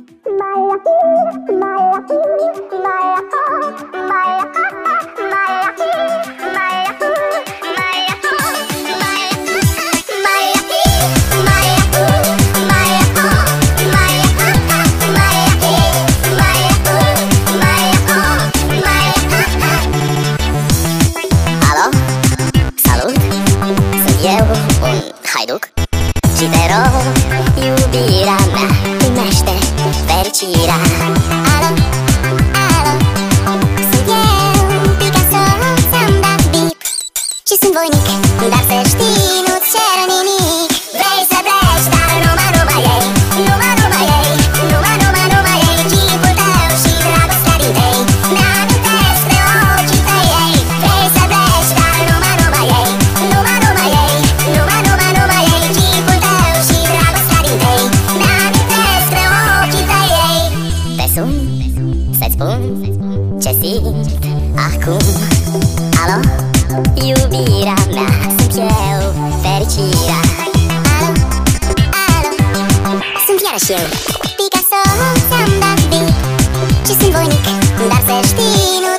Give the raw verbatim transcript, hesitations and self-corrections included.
Eu, un haiduc, și te rog, iubirea mea, primește fericirea. Alo, alo, sunt eu, Picasso, ți-am dat bip și sunt voinic, dar să știi, nu-ți cer nimic. Vrei să pleci, dar numai, numai ei, numai, numai ei, numai, numai, numai ei, chipul tău și dragostea din tei, mi-amintesc de ochii tăi ei. Vrei să pleci, dar numai, numai ei, numai, numai ei, numai, numai, numai ei, chipul tău și dragostea din tei, mi-amintesc de ochii tăi ei. Te sun, să-ți spun ce simt acum. Alo, iubirea mea, sunt eu, fericirea. Alo, alo, sunt iarăși eu, Picasso, ți-am dat bip și sunt voinic, dar să știi, nu